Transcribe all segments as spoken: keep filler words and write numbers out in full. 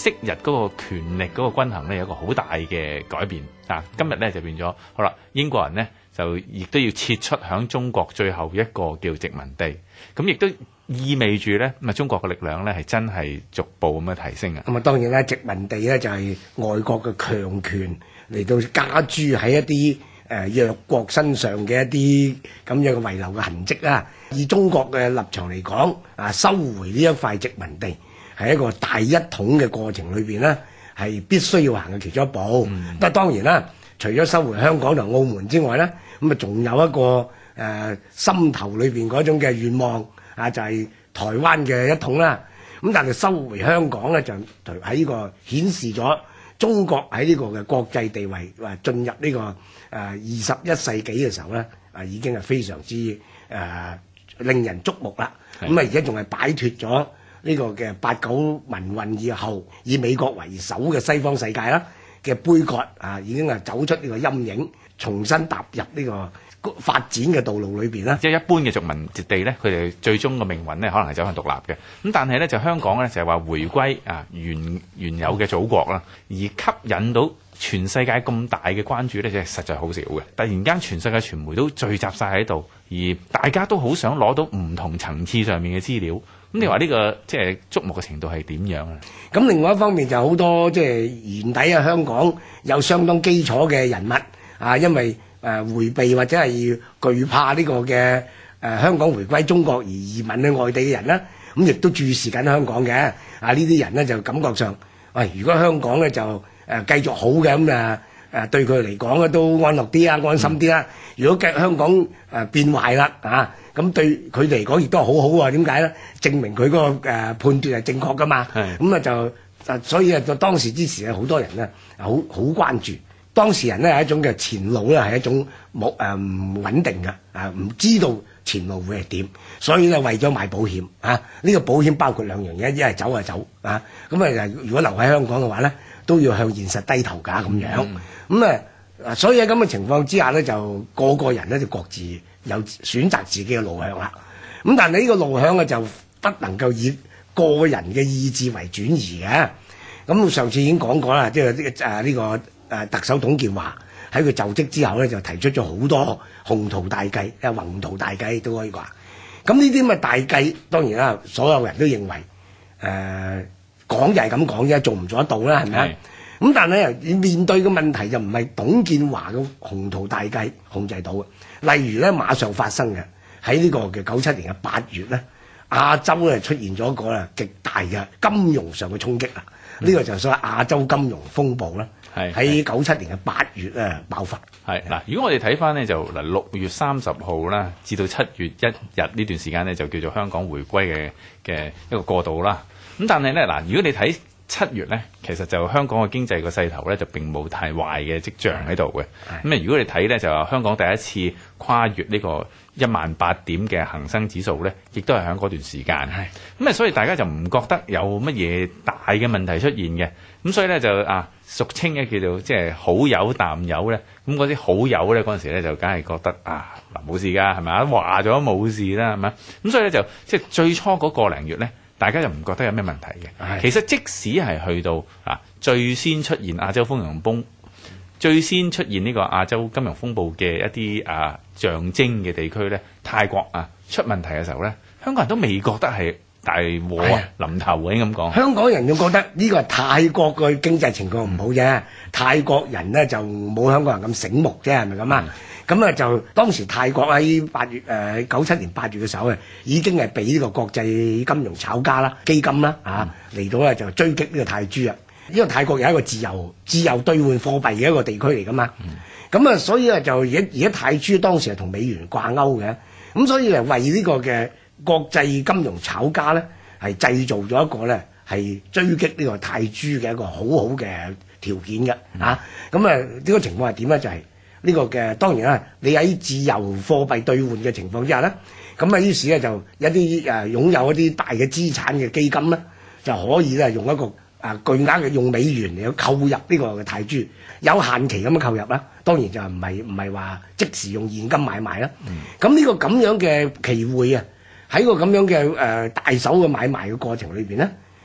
昔日嗰個權力嗰個均衡咧有一個好大嘅改變啊！今日咧就變咗，好啦，英國人咧就亦都要撤出響中國最後一個叫殖民地，咁亦都意味住咧，咁啊中國嘅力量咧係真係逐步咁樣提升啊！ 咁啊當然啦，殖民地咧就係外國嘅強權嚟到加諸喺一啲誒弱國身上嘅一啲咁樣嘅遺留嘅痕跡啦。以中國嘅立場嚟講，啊收回呢一塊殖民地係一個大一統嘅過程裏邊咧，係必須要行嘅其中一步。嗯、但係當然啦，除咗收回香港同澳門之外咧，咁啊仲有一個誒、呃、心頭裏邊嗰種嘅願望啊，就係、是、台灣嘅一統啦。咁但係收回香港咧，就喺呢個顯示咗中國喺呢個嘅國際地位，話進入呢、這個誒二十一世紀嘅時候咧，啊已經係非常之誒、呃、令人矚目啦。咁啊而家仲係擺脫咗呢個嘅八九民運以後，以美國為首嘅西方世界啦嘅杯葛啊，已經係走出呢個陰影，重新踏入呢個發展嘅道路裏邊啦。 即係一般嘅殖民地咧，佢哋最終嘅命運咧，可能係走向獨立嘅。咁但係咧，就香港咧就係話回歸啊原原有嘅祖國啦，而吸引到全世界咁大嘅關注咧，就係實在好少嘅。突然間，全世界傳媒都聚集晒喺度，而大家都好想攞到唔同層次上面嘅資料。咁你話呢個即係矚目嘅程度係點樣啊？ 咁另外一方面就好多即係原底啊，香港有相當基礎嘅人物啊，因為誒迴避或者係懼怕呢個嘅誒香港回歸中國而移民去外地嘅人啦，咁亦都注視緊香港嘅啊。呢啲人咧就感覺上，喂，如果香港咧就誒繼續好嘅，咁啊誒對佢嚟講咧都安樂啲啊，安心啲啦。如果嘅香港誒變壞啦啊，咁對佢嚟講亦都係好好啊。點解咧？證明佢嗰個誒判斷係正確噶嘛。咁啊就啊，所以啊，就當時之時啊，好多人咧好好關注。當事人咧係一種嘅前路咧係一種冇誒唔穩定嘅啊，唔知道前路會係點，所以咧為咗買保險啊，呢個保險包括兩樣嘢，一係走就走啊，咁啊如果留喺香港嘅話咧，都要向現實低頭㗎咁樣，咁啊、嗯，所以喺咁嘅情況之下咧，就個個人咧就各自有選擇自己嘅路向啦。咁但係呢個路向啊就不能夠以個人嘅意志為轉移嘅。咁上次已經講過啦，即係誒呢個。誒特首董建華喺佢就職之後咧，就提出咗好多宏圖大計，誒宏圖大計都可以話。咁呢啲咁嘅大計，當然啦，所有人都認為誒講就係咁講啫，做唔做得到啦？係咪啊？咁但係咧，面對嘅問題就唔係董建華嘅宏圖大計控制到嘅。例如咧，馬上發生嘅喺呢個嘅九七年嘅八月咧，亞洲咧出現咗一個咧極大嘅金融上嘅衝擊啦。呢、嗯、個就係所謂亞洲金融風暴啦。係喺九七年嘅八月咧爆發。係嗱， 如果我哋睇翻呢，就嗱六月三十號啦，至到七月一日呢段時間呢，就叫做香港回歸嘅嘅一個過渡啦。咁但係咧嗱，如果你睇七月咧，其實就香港嘅經濟個勢頭咧就並冇太壞嘅跡象喺度嘅。咁啊，如果你睇咧就話香港第一次跨越呢個一萬八點嘅恒生指數咧，亦都係喺嗰段時間。咁啊，所以大家就唔覺得有乜嘢大嘅問題出現嘅。咁所以咧就啊，俗稱嘅叫做即係好友淡友咧。咁嗰啲好友咧嗰陣時咧就梗係覺得啊嗱冇事㗎，係咪啊？話咗冇事啦，係咪？咁所以咧就即係最初嗰個零月咧，大家就唔覺得有咩問題嘅。其實即使係去到啊最先出現亞洲金融風，最先出現呢個亞洲金融風暴嘅一啲啊象徵嘅地區咧，泰國啊出問題嘅時候咧，香港人都未覺得係大禍啊臨頭嘅咁講。香港人仲覺得呢個係泰國嘅經濟情況唔好啫，嗯、泰國人咧就冇香港人咁醒目啫，係咪咁啊？咁啊、嗯、就當時泰國喺八月誒九七年八月嘅時候啊，已經係俾呢個國際金融炒家啦、基金啦啊嚟、嗯、到咧就追擊呢個泰銖啊。因為泰國有一個自由自由兌換貨幣嘅一個地區嚟噶嘛，咁啊、嗯、所以啊就而家而家泰銖當時係同美元掛鈎嘅，咁所以啊為呢個嘅國際金融炒家咧係製造咗一個咧係追擊呢個泰銖嘅一個好好嘅條件嘅，嗯、啊咁啊呢個情況係點咧？就係、是、呢個嘅當然啦，你喺自由貨幣兌換嘅情況之下咧，咁啊於是咧就有啲誒擁有一啲大嘅資產嘅基金咧就可以咧用一個啊，巨額嘅用美元嚟去購入呢個嘅泰銖，有限期咁樣購入啦。當然就唔係唔係話即時用現金買賣啦。咁呢、嗯、個咁樣嘅期匯啊，喺個咁樣嘅誒、呃、大手嘅買賣嘅過程裏邊咧，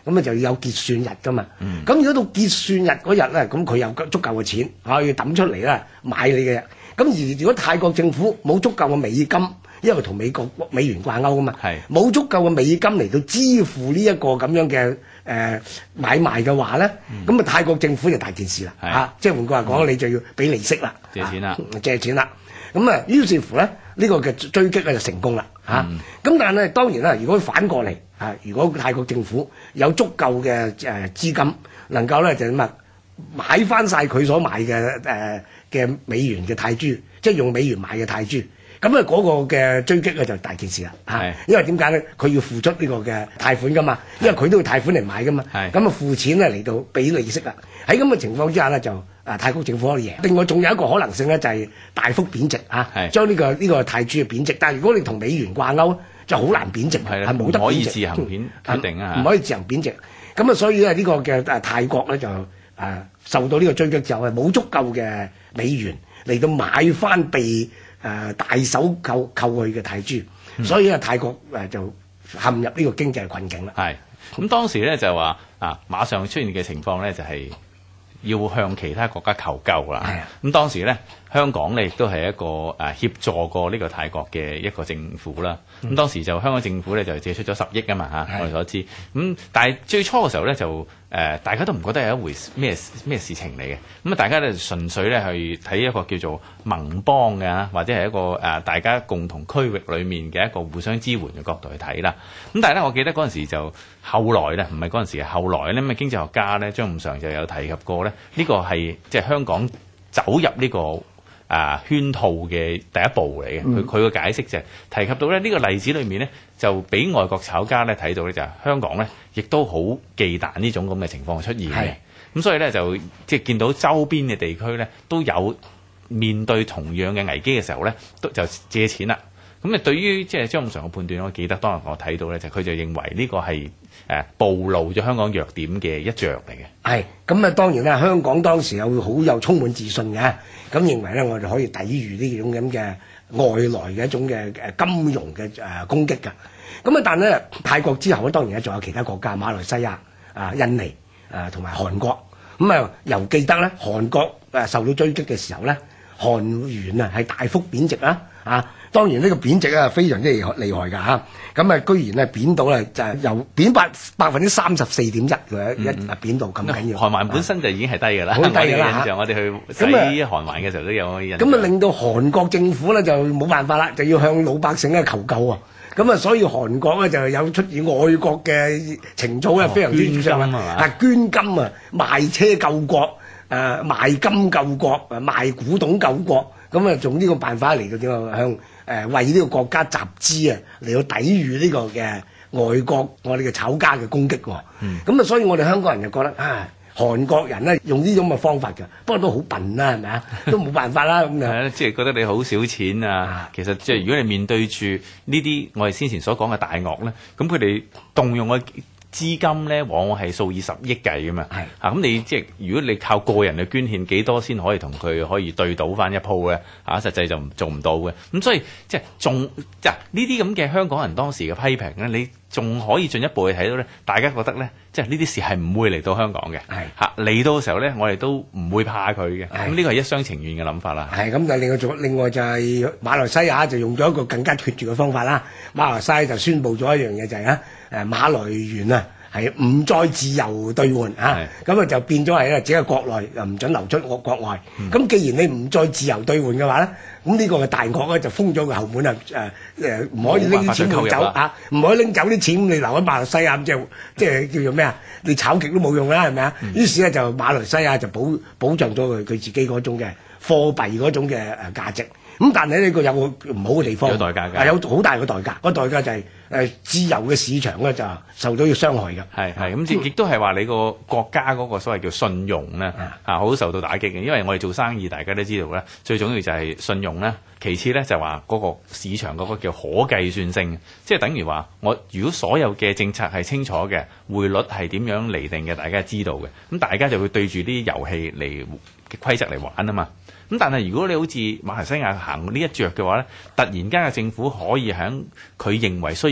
咁啊就要有結算日噶嘛。咁、 嗯、 如果到結算日嗰日咧，咁佢有足夠嘅錢可以抌出嚟啦，買你嘅。咁而如果泰國政府冇足夠嘅美金，因為同美國美元掛鈎啊嘛，冇足夠嘅美金嚟到支付呢一個咁樣嘅誒、呃、買賣嘅話咧，咁啊、嗯、泰國政府就大件事啦嚇、啊，即係換句話講，嗯、你就要俾利息啦， 借錢啦、啊， 借錢啦。咁啊，於是乎咧，呢、呢個嘅追擊咧就成功啦嚇。咁、啊嗯、但係當然啦，如果反過嚟啊，如果泰國政府有足夠嘅誒資金，能夠咧就咁啊買翻晒佢所買嘅誒嘅美元嘅泰銖，即係用美元買嘅泰銖。咁啊，嗰個嘅追擊咧就大件事啦嚇，是因為點解咧？佢要付出呢個嘅貸款噶嘛，因為佢都要貸款嚟買噶嘛，咁啊是付錢咧嚟到俾利息啦。喺咁嘅情況之下咧，就啊泰國政府可以贏。另外仲有一個可能性咧，就係大幅貶值嚇，是將呢、呢個呢、呢個泰銖貶值。但係如果你同美元掛鈎，就好難貶值，係冇得貶值， 唔可以自行貶決定啊， 唔可以自行貶值。咁啊，所以咧呢個嘅誒泰國咧就啊受到呢個追擊之後係冇足夠嘅美元嚟到買翻被。誒、呃、大手扣扣去嘅泰銖，嗯、所以啊泰國誒、呃、就陷入呢個經濟困境啦。 係咁當時咧就話啊，馬上出現嘅情況咧就係、是、要向其他國家求救啦。咁的當時咧香港咧亦都係一個誒、啊、協助過呢個泰國嘅一個政府啦。咁、嗯、當時就香港政府咧就借出咗十億啊嘛嚇，我哋所知。咁、嗯、但係最初嘅時候咧就。誒、呃，大家都唔覺得係一回咩咩事情嚟嘅，咁啊，大家咧純粹咧去睇一個叫做盟邦嘅，或者係一個誒、呃、大家共同區域裡面嘅一個互相支援嘅角度去睇啦。咁但係咧，我記得嗰陣時就後來咧，唔係嗰陣時嘅後來咧，咁啊經濟學家咧張五常就有提及過咧，呢、這個係即係香港走入呢、這個。啊，圈套嘅第一步嚟嘅，佢佢個解釋就係提及到咧呢、這個例子裏面咧，就俾外國炒家咧睇到咧就係、是、香港咧，亦都好忌憚呢種咁嘅情況出現嘅。咁是所以咧就即係見到周邊嘅地區咧都有面對同樣嘅危機嘅時候咧，都就借錢啦。咁啊，對於即係張五常嘅判斷，我記得當日我睇到咧，就佢就認為呢個係誒暴露咗香港弱點嘅一著嚟嘅。係咁啊，當然啦，香港當時有好有充滿自信嘅，咁認為咧我哋可以抵禦呢種咁嘅外來嘅一種嘅誒金融嘅誒攻擊㗎。咁啊，但係咧泰國之後咧，當然咧仲有其他國家，馬來西亞、啊印尼、啊同埋韓國。咁啊，又記得咧韓國誒受到追擊嘅時候咧，韓元啊係大幅貶值啦，啊！當然呢個貶值啊非常之厲害厲害㗎嚇，咁啊居然咧貶到咧就係由貶百百分之三十四點一嘅一啊貶到咁緊要。韓環本身就已經係低㗎啦， 好低㗎啦嚇！我哋去睇韓環嘅時候都有印象。 咁啊令到韓國政府咧就冇辦法啦，就要向老百姓咧求救啊！咁啊所以韓國咧就有出現愛國嘅情操咧非常之主張啊，捐金啊賣車救國，誒賣金救國，誒賣古董救國。咁啊，用呢個辦法嚟到點啊，向誒、呃、為呢個國家集資啊，嚟到抵禦呢個嘅外國我哋嘅炒家嘅攻擊喎。咁啊、嗯，所以我哋香港人就覺得啊，韓國人咧用呢種嘅方法㗎，不過都好笨啦，係咪啊？都冇辦法啦，咁樣。係即係覺得你好少錢啊。其實即係如果你面對住呢啲我哋先前所講嘅大鱷咧，咁佢哋動用嘅資金咧，往往係數以十億計㗎嘛。係啊，咁你即係如果你靠個人嘅捐獻，幾多先可以同佢可以對賭翻一鋪咧？啊，實際就做唔到嘅。咁所以即係仲即係呢啲咁嘅香港人當時嘅批評咧，你仲可以進一步去睇到咧，大家覺得咧，即係呢啲事係唔會嚟到香港嘅。係嚇嚟到嘅時候咧，我哋都唔會怕佢嘅。咁呢個係一廂情願嘅諗法啦。係咁，但係另外仲另外就係馬來西亞就用咗一個更加決絕嘅方法啦。馬來西亞就宣布咗一樣嘢就係啊。誒馬來元啊，係唔再自由兌換啊，咁啊就變咗係咧，只係國內又唔準流出國國外。咁、嗯、既然你唔再自由兌換嘅話咧，咁呢個嘅大鱷咧就封咗個後門啊！誒誒，唔可以拎啲錢攞走啊，唔可以拎走啲錢，你留喺馬來西亞，即係即係叫做咩啊？你炒極都冇用啦，係咪啊？嗯、於是咧就馬來西亞就保保障咗佢佢自己嗰種嘅貨幣嗰種嘅誒價值。咁但係呢個有個唔好嘅地方，有代價㗎，有好大嘅代價。個代價就係、是、誒、呃、自由嘅市場咧就受到要傷害嘅。係係咁，亦都係話你個國家嗰個所謂叫信用咧嚇，好、啊、受到打擊嘅。因為我哋做生意，大家都知道咧，最重要就係信用咧。其次咧就話嗰個市場嗰個叫可計算性，即係等於話我如果所有嘅政策係清楚嘅，匯率係點樣釐定嘅，大家知道嘅，咁大家就會對住啲遊戲嚟嘅規則嚟玩啊嘛。咁但係如果你好似馬來西亞行呢一著嘅話咧，突然間嘅政府可以喺佢認為需要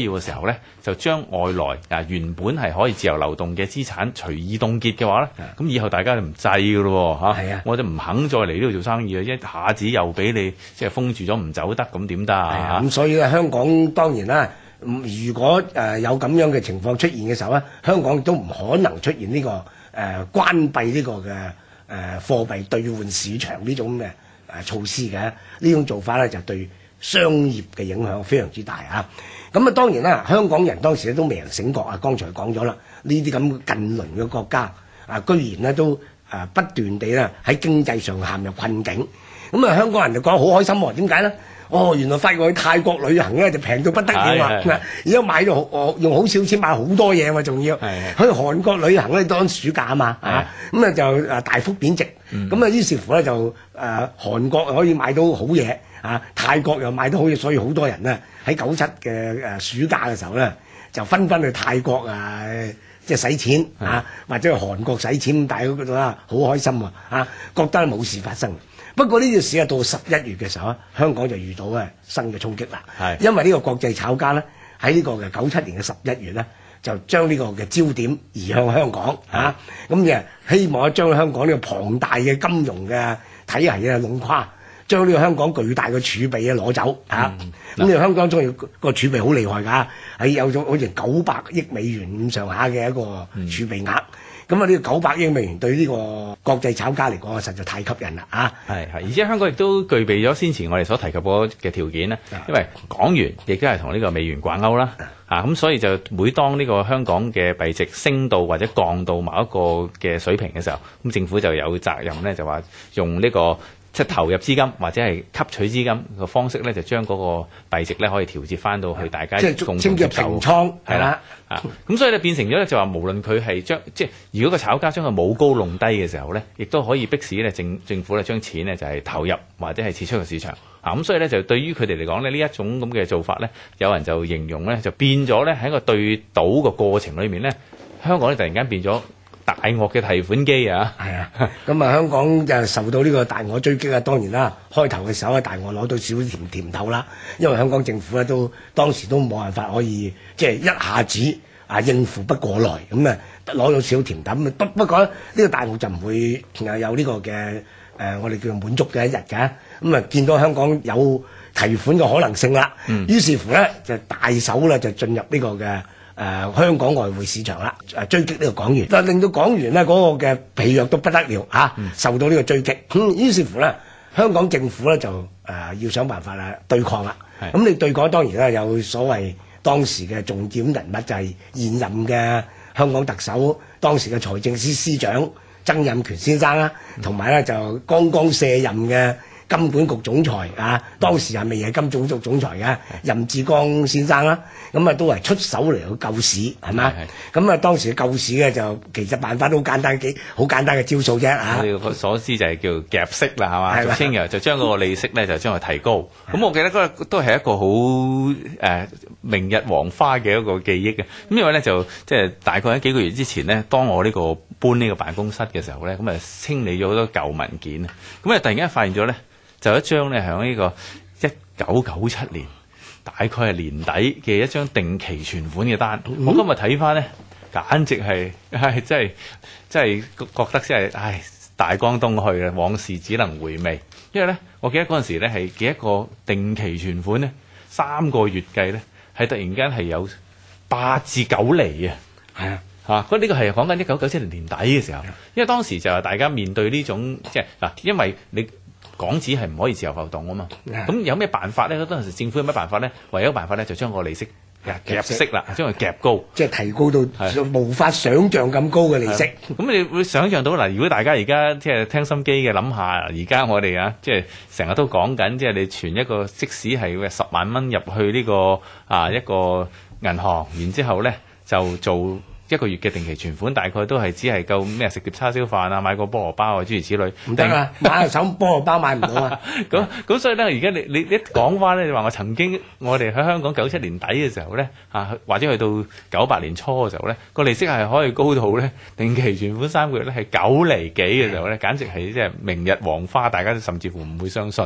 要嘅時候咧，就將外來啊原本係可以自由流動嘅資產隨意凍結嘅話咧，咁以後大家就唔制㗎咯喎嚇，我哋唔肯再嚟呢度做生意啊！一下子又俾你即係封住咗唔走得，咁點得啊？ 咁所以咧，香港當然啦，如果誒有咁樣嘅情況出現嘅時候咧，香港都唔可能出現呢、這個誒、呃、關閉呢個嘅誒、呃、貨幣兌換市場呢種嘅誒、呃、措施嘅。呢種做法咧就對商業嘅影響非常之大啊！咁啊當然啦，香港人當時都未人醒覺啊！剛才講咗啦，呢啲咁近鄰嘅國家啊，居然咧都誒不斷地咧喺經濟上陷入困境。咁啊香港人就覺得好開心喎！點解咧？哦，原來發覺去泰國旅行咧就平到不得了啊！而家買到好用好少錢買好多嘢喎，仲要去韓國旅行咧當暑假啊嘛啊！咁啊就誒大幅貶值。咁、嗯、啊於是乎咧就誒、呃、韓國可以買到好嘢啊，泰國又買到好嘢，所以好多人咧喺九七嘅誒暑假嘅時候咧就紛紛去泰國啊，即係使錢啊，或者去韓國使錢，大家都覺得啊好開心啊！啊，覺得冇事發生。不過呢件事啊，到十一月嘅時候啊，香港就遇到啊新嘅衝擊啦。係，因為呢個國際炒家咧喺呢個嘅九七年嘅十一月咧，就將呢個嘅焦點移向香港啊，咁就希望將香港呢個龐大嘅金融嘅體系啊弄垮，將呢個香港巨大嘅儲備啊攞走啊。咁你、嗯、香港仲要個儲備好厲害㗎，係有咗好似九百億美元咁上下嘅一個儲備額。嗯咁啊！呢個九百億美元對呢個國際炒家嚟講，實在太吸引啦！啊， 係係，而且香港亦都具備咗先前我哋所提及過嘅條件咧，因為港元亦都係同呢個美元掛鈎啦，啊咁，所以就每當呢個香港嘅幣值升到或者降到某一個嘅水平嘅時候，咁政府就有責任咧，就話用呢個即係投入資金或者係吸取資金嘅方式咧，就將嗰個幣值咧可以調節翻到去大家共同接受。 平倉係啦。 啊，咁所以咧變成咗咧就話，無論佢係將即係如果個炒家將佢舞高弄低嘅時候咧，亦都可以迫使咧政政府咧將錢咧就係投入或者係撤出個市場。啊，咁所以咧就對於佢哋嚟講咧，呢一種咁嘅做法咧，有人就形容咧就變咗咧喺個對賭個過程裏面咧，香港咧突然間變咗大鱷嘅提款機啊！ 係啊，咁啊香港就受到呢個大鱷追擊啊！當然啦，開頭嘅時候啊，大鱷攞到少甜甜頭啦，因為香港政府咧都當時都冇辦法可以即係一下子啊應付不過來，咁啊攞到少甜頭。不不過呢個大鱷就唔會有呢個嘅誒、呃，我哋叫做滿足嘅一日嘅。咁啊見到香港有提款嘅可能性啦，嗯、於是乎咧就大手咧就進入呢個嘅。誒、呃、香港外匯市場啦，誒追擊呢個港元，但令到港元咧嗰個嘅疲弱到不得了嚇、啊，受到呢個追擊。咁於是乎咧，香港政府咧就誒、呃、要想辦法啦對抗啦。咁你對抗當然咧有所謂當時嘅重點人物就係現任嘅香港特首，當時嘅財政司司長曾蔭權先生啦，同埋咧就剛剛卸任嘅金管局總裁啊，當時係未係金總局總裁嘅任志剛先生啦，咁啊都係出手嚟去救市，係嘛？咁啊當時救市嘅就其實辦法都好簡單，幾好簡單嘅招數啫嚇。 我所知就係叫夾息啦，係嘛？俗稱嘅就將嗰個利息咧就將佢提高。咁我記得嗰個都係一個好誒、呃、明日黃花嘅一個記憶嘅。咁因為咧就即係大概喺幾個月之前呢，當我呢個搬呢個辦公室嘅時候咧，咁啊清理咗好多舊文件啊，咁啊突然間發現咗咧。就一張咧，喺呢個一九九七年，大概係年底嘅一張定期存款嘅單。嗯、我今日睇翻咧，簡直係係真係真係覺得真係唉大江東去啊，往事只能回味。因為咧，我記得嗰陣時咧係幾一個定期存款咧，三個月計咧係突然間係有八至九厘啊。係啊，嚇！咁呢個係講緊一九九七年年底嘅時候，因為當時就係大家面對呢種即係嗱，因為你。港紙係唔可以自由浮動啊嘛，咁有咩辦法咧？嗰陣時政府有咩辦法咧？唯有辦法咧就將個利息夾息啦，將佢夾高， 即係提高到無法想像咁高嘅利息。 咁你會想像到嗱，如果大家而家即係聽心機嘅諗下，而家我哋啊，即係成日都講緊，即係你存一個即使係十萬蚊入去呢個啊一個銀行，然之後咧就做。一個月嘅定期存款大概都係只係夠咩食碟叉燒飯啊，買個菠蘿包啊，諸如此類。 唔得啊，買手菠蘿包買唔到啊。 咁咁所以咧，而家你你一講翻咧，你話我曾經我哋喺香港九七年底嘅時候咧，啊或者去到九八年初嘅時候咧，個利息係可以高到咧定期存款三個月咧係九厘幾嘅時候咧，簡直係即係明日黃花，大家都甚至乎唔會相信。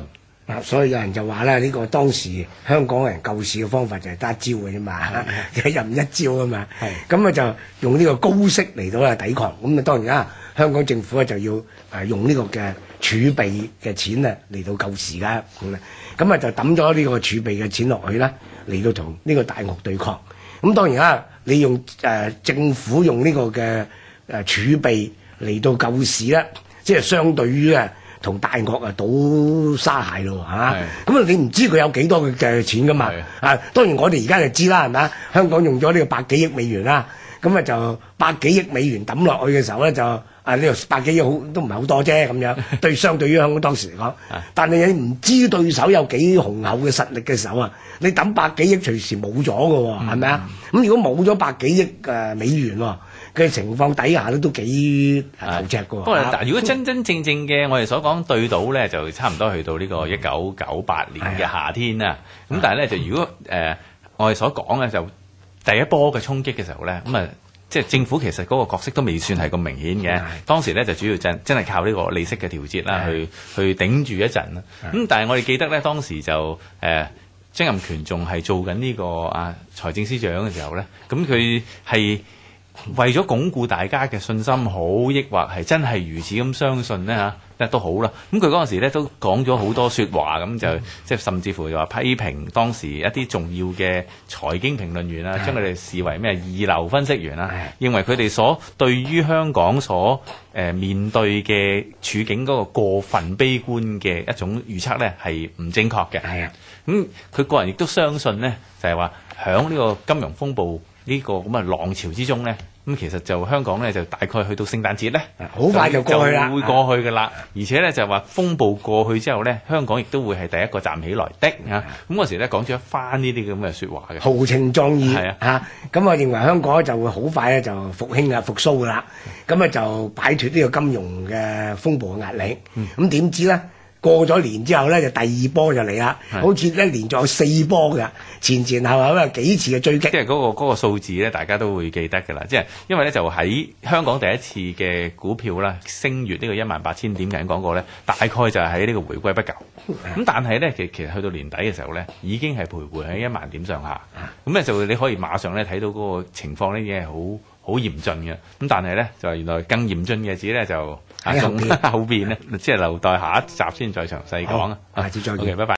啊，所以有人就話咧，呢、這個當時香港人救市嘅方法就係得一招嘅啫嘛，一任一招啊嘛。咁啊就用呢個高息嚟到啊抵抗。咁啊當然啦，香港政府咧就要誒用呢個嘅儲備嘅錢啊嚟到救市㗎。咁啊咁啊就抌咗呢個儲備嘅錢落去啦，嚟到同呢個大鱷對抗。咁當然啦，你用誒、呃、政府用呢個嘅誒儲備嚟到救市咧，即係相對於啊。同大鱷啊賭沙蟹咯嚇，咁啊你唔知佢有幾多嘅錢噶嘛？啊當然我哋而家就知啦，係咪啊？香港用咗呢個百幾億美元啦，咁啊就百幾億美元抌落去嘅時候咧，就啊呢個百幾億好都唔係好多啫咁樣，對相對於香港當時嚟講，但係你唔知對手有幾雄厚嘅實力嘅時候啊，你抌百幾億隨時冇咗㗎喎，係咪啊？咁如果冇咗百幾億誒美元喎嘅情況底下咧，都幾頭赤㗎喎。不過嗱，如果真真正正嘅我哋所講對賭咧，就差唔多去到呢個一九九八年嘅夏天啦。咁但係咧，就如果誒、呃、我哋所講嘅就第一波嘅衝擊嘅時候咧，咁啊即係政府其實嗰個角色都未算係咁明顯嘅。當時咧就主要真真係靠呢個利息嘅調節啦，去去頂住一陣啦。咁但係我哋記得咧，當時就誒曾蔭權仲係做緊呢個啊財政司長嘅時候咧，咁佢係為咗鞏固大家嘅信心好，抑或係真係如此咁相信呢？嚇，都好啦。咁佢嗰陣時咧都講咗好多説話，咁就即係甚至乎就話批評當時一啲重要嘅財經評論員啊，將佢哋視為咩二流分析員啊，認為佢哋所對於香港所誒、呃、面對嘅處境嗰個過分悲觀嘅一種預測咧係唔正確嘅。係啊，咁佢個人亦都相信呢，就係話響呢個金融風暴呢個咁嘅浪潮之中咧，咁其實就香港咧就大概去到聖誕節咧， 好快就過去啦， 就會過去嘅啦。而且咧就話風暴過去之後咧，香港亦都會係第一個站起來的嚇。咁嗰時咧講咗一番呢啲咁嘅説話嘅， 豪情壯意係啊嚇。咁我認為香港就會好快咧就復興啊復甦嘅啦。咁啊就擺脱呢個金融嘅風暴嘅壓力。咁點知咧？過咗年之後咧，就第二波就嚟啦，好似一連續有四波㗎，前前後後有幾次嘅追擊。即係嗰個嗰個數字咧，大家都會記得㗎啦。即係因為咧，就喺香港第一次嘅股票啦，升越呢個一萬八千點嘅人講過咧，大概就係喺呢個回歸不久。咁但係咧，其其實去到年底嘅時候咧，已經係徘徊喺一萬點上下。咁咧就你可以馬上咧睇到嗰個情況咧已經係好好嚴峻嘅。咁但係咧就係原來更嚴峻嘅字咧就。喺後邊，後邊咧，即係留待下一集先再詳細講啊！ 下次再見， okay，拜拜。